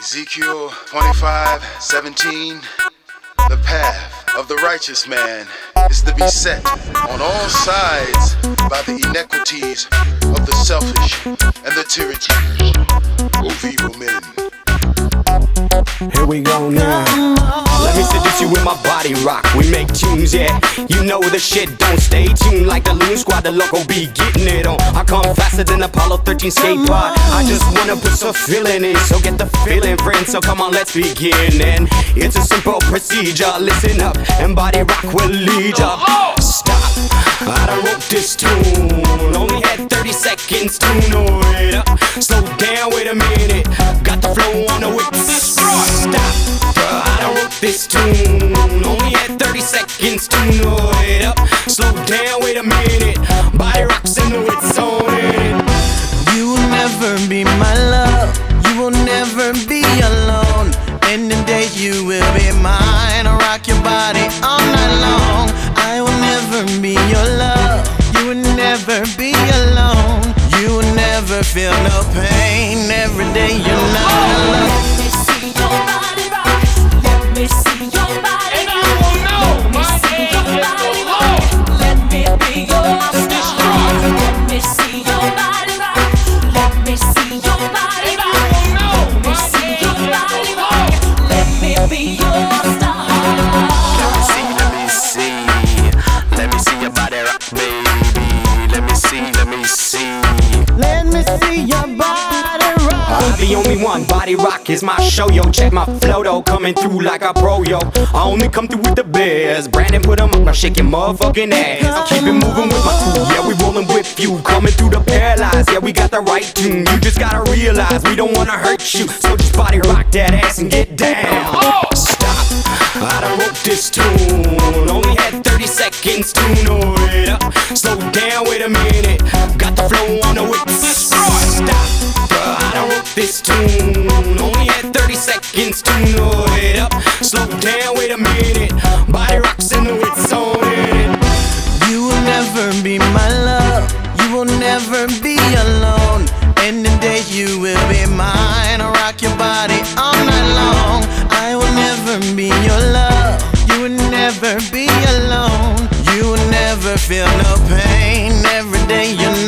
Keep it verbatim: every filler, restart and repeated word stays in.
Ezekiel twenty-five seventeen. The path of the righteous man is to be set on all sides by the inequities of the selfish and the tyrannies of evil men. Here we go now. Let me seduce you with my body rock. We make tunes, yeah. You know the shit don't stay tuned like the Loon Squad. The loco be getting it on. I come faster than Apollo thirteen skate pod. I just wanna put some feeling in, so get the feeling, friend. So come on, let's begin. And it's a simple procedure. Listen up, and body rock will lead ya. Stop. I done wrote this tune. Only had thirty seconds to know it up. Slow down, wait a minute. Got the flow on the whip. Stop, bruh, I done wrote this tune. Only had thirty seconds to know it up. Slow down, wait a minute. Body rocks and know it's on it. You will never be my love. You will never be alone. In the day you will be mine. I'll rock your body all night long. I will never be your love. You will never be alone. You will never feel no pain. Every day you're not alone. Let me see your body rock. Let me see your body rock. Let me see your body rock. Let me be your star. Let me see your body rock. Let me see your body rock. Let me see your body rock. Let me be your star. Let me see, let me see. Let me see your body rock, baby. Let me see, let me see. Let me see your body rock. I'm the only one, body rock is my show, yo. Check my flow, though, coming through like a pro, yo. I only come through with the bears. Brandon put them up, now shake your motherfucking ass. I'll keep it moving with my crew, yeah, we rolling with you. Coming through the paralyzed, yeah, we got the right tune. You just gotta realize we don't wanna hurt you. So just body rock that ass and get down. Stop, I done wrote this tune. Only had thirty seconds to know it up. Slow down, wait a minute. Got the flow on the whip. Stop, bruh, I done wrote this tune. Only had thirty seconds to know it up. Slow down, wait a minute. Body rocks and the it's on it. You will never be my love. You will never be alone. In the day you will be mine. I'll rock your body all night long. I will never be your love. You will never be alone. You will never feel no pain. Every day you're